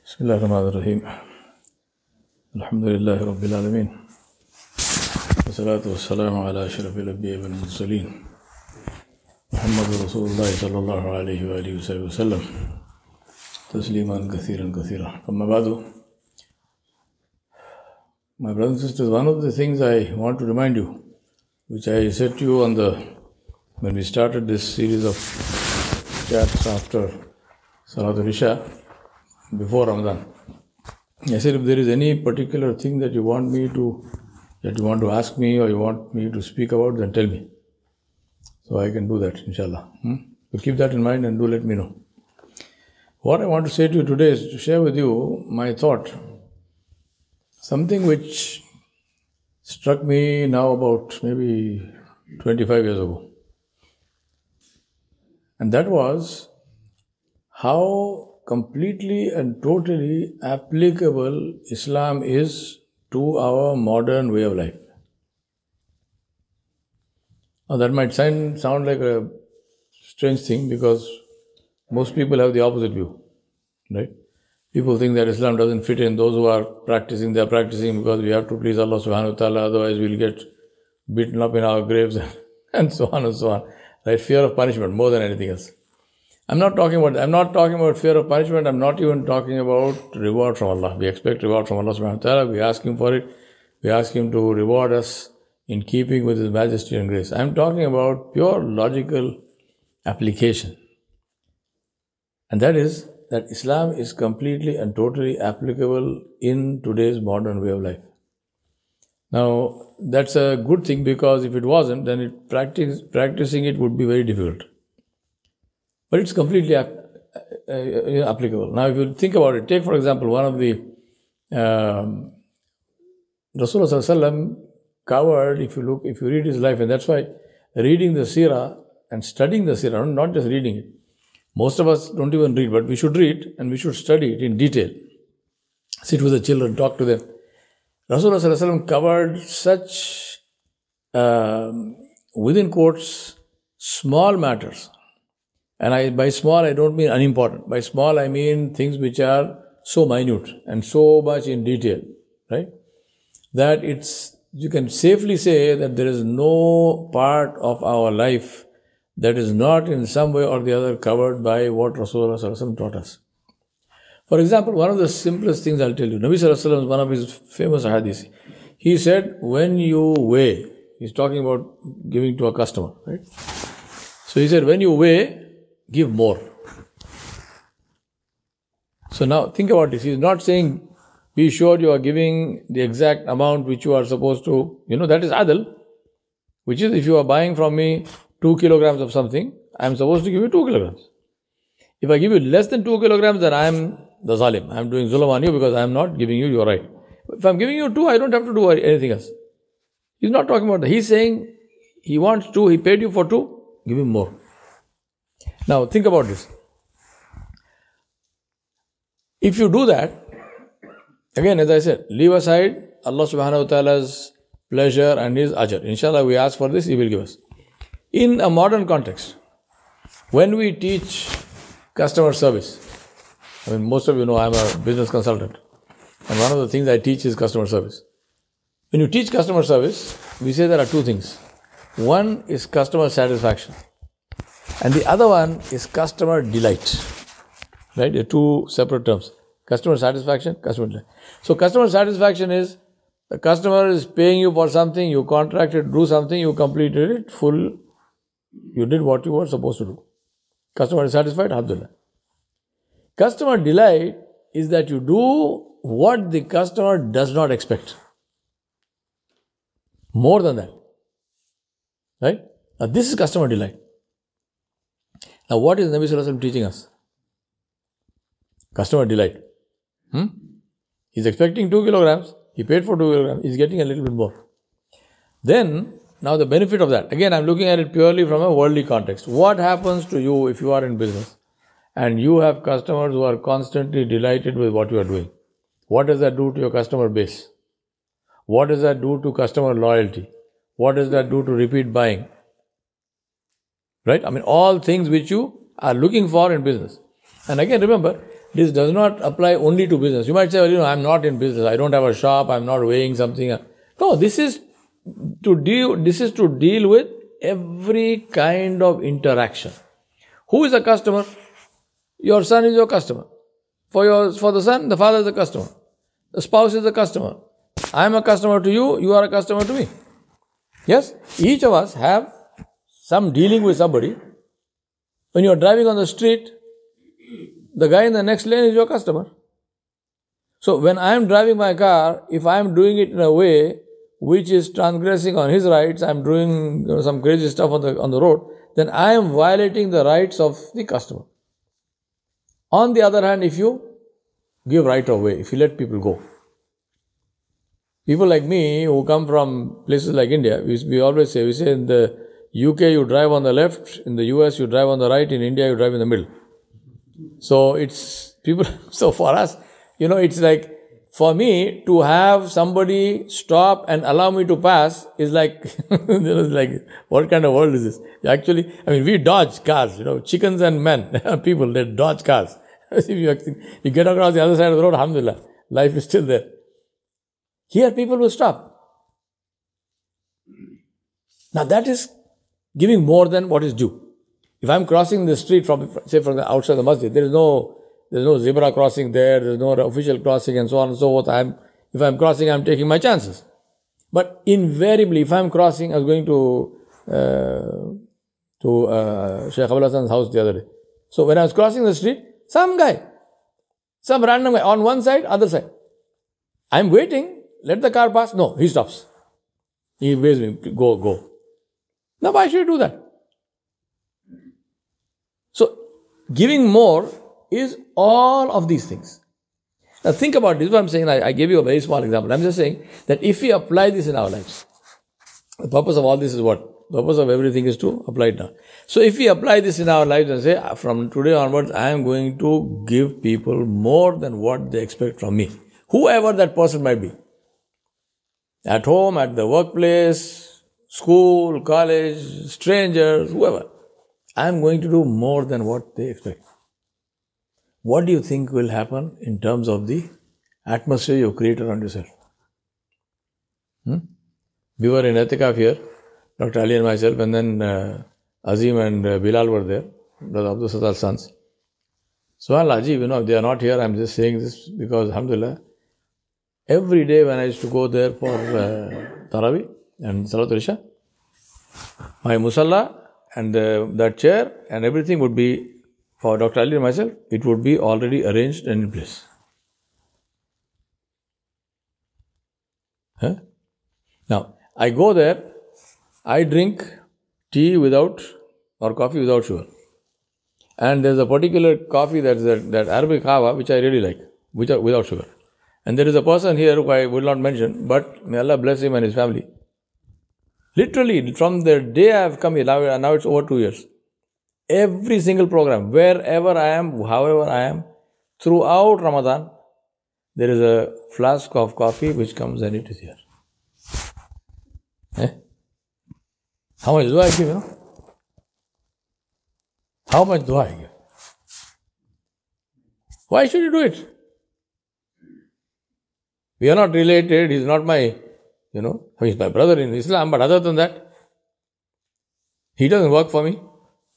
Bismillahirrahmanirrahim. Alhamdulillahi Rabbil Alameen. Wassalatu wassalamu ala ashrafil anbiya wal mursaleen. Muhammadur Rasulullah sallallahu alayhi wa alihi wa sallam. Tasliman kathiran kathira. Amma ba'du. My brothers and sisters, one of the things I want to remind you, which I said to you when we started this series of chats after Salatul Isha, before Ramadan, I said if there is any particular thing that you want to ask me or you want me to speak about, then tell me. So I can do that, inshallah. So keep that in mind and do let me know. What I want to say to you today is to share with you my thought. Something which struck me now about maybe 25 years ago. And that was how completely and totally applicable Islam is to our modern way of life. Now that might sound like a strange thing because most people have the opposite view, right? People think that Islam doesn't fit in. Those who are practicing, they are practicing because we have to please Allah subhanahu wa ta'ala, otherwise we'll get beaten up in our graves and so on and so on. Right? Fear of punishment more than anything else. I'm not talking about fear of punishment. I'm not even talking about reward from Allah. We expect reward from Allah subhanahu wa ta'ala. We ask Him for it. We ask Him to reward us in keeping with His majesty and grace. I'm talking about pure logical application. And that is that Islam is completely and totally applicable in today's modern way of life. Now, that's a good thing because if it wasn't, then practicing it would be very difficult. But it's completely applicable. Now, if you think about it, take for example one of the Rasulullah ﷺ covered. If you read his life, and that's why reading the seerah and studying the seerah, not just reading it. Most of us don't even read, but we should read and we should study it in detail. Sit with the children, talk to them. Rasulullah ﷺ covered such, within quotes, small matters. And by small, I don't mean unimportant. By small, I mean things which are so minute and so much in detail, right? That you can safely say that there is no part of our life that is not in some way or the other covered by what Rasulullah ﷺ taught us. For example, one of the simplest things I'll tell you, Nabi ﷺ, one of his famous hadiths, he said, when you weigh, he's talking about giving to a customer, right? So he said, when you weigh, give more. So now think about this. He's not saying, be sure you are giving the exact amount which you are supposed to, that is adl, which is if you are buying from me 2 kilograms of something, I am supposed to give you 2 kilograms. If I give you less than 2 kilograms, then I am the zalim. I am doing zulm on you because I am not giving you your right. If I am giving you 2, I don't have to do anything else. He's not talking about that. He's saying he wants 2, he paid you for 2, give him more. Now think about this. If you do that, again as I said, leave aside Allah subhanahu wa ta'ala's pleasure and His ajr. Inshallah we ask for this, He will give us. In a modern context, when we teach customer service, most of you know I'm a business consultant and one of the things I teach is customer service. When you teach customer service, we say there are 2 things. One is customer satisfaction. And the other one is customer delight. Right? They're 2 separate terms. Customer satisfaction, customer delight. So customer satisfaction is the customer is paying you for something, you contracted to do something, you completed it full, you did what you were supposed to do. Customer is satisfied, alhamdulillah. Customer delight is that you do what the customer does not expect. More than that. Right? Now this is customer delight. Now, what is Nabi Sallallahu Alaihi Wasallam teaching us? Customer delight. He's expecting 2 kilograms. He paid for 2 kilograms. He's getting a little bit more. Then, now the benefit of that. Again, I'm looking at it purely from a worldly context. What happens to you if you are in business and you have customers who are constantly delighted with what you are doing? What does that do to your customer base? What does that do to customer loyalty? What does that do to repeat buying? Right? All things which you are looking for in business. And again, remember, this does not apply only to business. You might say, well, I'm not in business. I don't have a shop. I'm not weighing something. No, this is to deal with every kind of interaction. Who is a customer? Your son is your customer. For the son, the father is a customer. The spouse is a customer. I am a customer to you. You are a customer to me. Yes? Each of us have some dealing with somebody. When you are driving on the street, the guy in the next lane is your customer. So when I am driving my car, if I am doing it in a way which is transgressing on his rights, I am doing some crazy stuff on the road, then I am violating the rights of the customer. On the other hand, if you give right of way, if you let people go. People like me who come from places like India, we always say, in the UK you drive on the left, in the US you drive on the right, in India you drive in the middle. So it's people, so for us, it's like, for me to have somebody stop and allow me to pass is like, like, what kind of world is this? Actually, we dodge cars, chickens and men, people, they dodge cars. You get across the other side of the road, alhamdulillah, life is still there. Here people will stop. Now that is giving more than what is due. If I'm crossing the street from the outside the masjid, there's no zebra crossing there's no official crossing and so on and so forth. If I'm crossing, I'm taking my chances. But invariably, if I'm crossing, I was going to Sheikh Abul Hassan's house the other day. So when I was crossing the street, some random guy, on one side, other side. I'm waiting, let the car pass. No, he stops. He waves me, go. Now why should you do that? So, giving more is all of these things. Now think about this, what I'm saying, I gave you a very small example. I'm just saying that if we apply this in our lives, the purpose of all this is what? The purpose of everything is to apply it now. So if we apply this in our lives and say, from today onwards, I am going to give people more than what they expect from me. Whoever that person might be. At home, at the workplace, school, college, strangers, whoever. I am going to do more than what they expect. What do you think will happen in terms of the atmosphere you create around yourself? We were in Etikaf here, Dr. Ali and myself, and then Azim and Bilal were there, Brother Abdul Sattar's sons. SubhanAllah, Ajib, they are not here. I'm just saying this because, alhamdulillah, every day when I used to go there for Tarawih and Salatul Isha, my musalla and that chair and everything would be, for Dr. Ali and myself, it would be already arranged and in place. Now, I go there, I drink tea without, or coffee without sugar. And there's a particular coffee, that Arabic kahwa, which I really like, without sugar. And there is a person here who I will not mention, but may Allah bless him and his family. Literally, from the day I have come here, now it's over 2 years. Every single program, wherever I am, however I am, throughout Ramadan, there is a flask of coffee which comes and it is here. How much do I give, How much do I give? Why should you do it? We are not related, he's not my, he's my brother in Islam, but other than that, he doesn't work for me.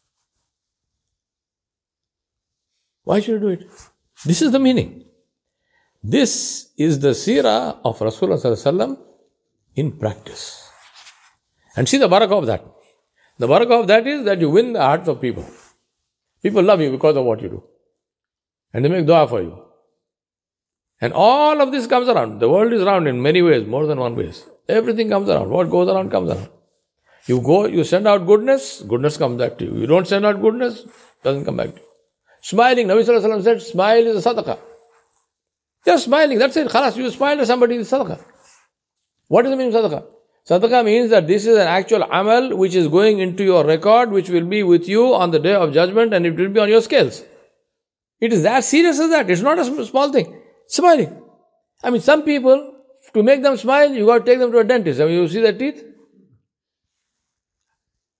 Why should you do it? This is the meaning. This is the seerah of Rasulullah Sallallahu Alaihi Wasallam in practice. And see the barakah of that. The barakah of that is that you win the hearts of people. People love you because of what you do. And they make dua for you. And all of this comes around. The world is round in many ways, more than one ways. Everything comes around. What goes around comes around. You send out goodness, goodness comes back to you. You don't send out goodness, doesn't come back to you. Smiling, Nabi Sallallahu Alaihi Wasallam said, smile is a sadaqah. Just smiling, that's it. Khalas, you smile at somebody, is sadaqah. What does it mean, sadaqah? Sadaqah means that this is an actual amal which is going into your record, which will be with you on the day of judgment, and it will be on your scales. It is that serious as that. It's not a small thing. Smiling. Some people, to make them smile, you got to take them to a dentist. You see their teeth?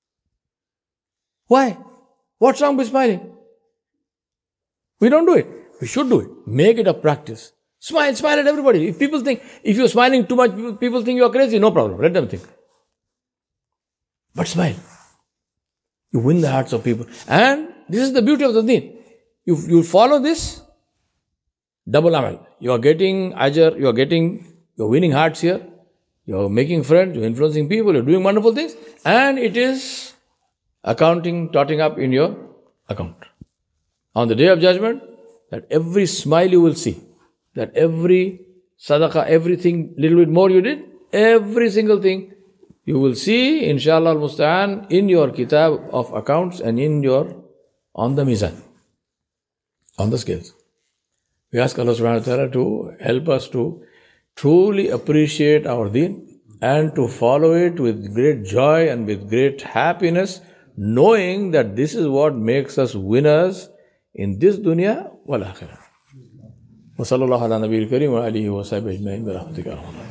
Why? What's wrong with smiling? We don't do it. We should do it. Make it a practice. Smile at everybody. If you're smiling too much, people think you're crazy, no problem. Let them think. But smile. You win the hearts of people. And this is the beauty of the deen. You follow this, double amal. You are getting ajr, you're winning hearts here, you're making friends, you're influencing people, you're doing wonderful things, and it is totting up in your account. On the day of judgment, that every smile you will see, that every sadaqah, everything, little bit more you did, every single thing you will see, inshallah al-musta'an, in your kitab of accounts and on the mizan, on the scales. We ask Allah subhanahu wa ta'ala to help us to truly appreciate our deen and to follow it with great joy and with great happiness, knowing that this is what makes us winners in this dunya wal akhirah. Wa sallallahu ala nabiyil kareem wa alihi wa sahbihi ajma'in bi rahmatika.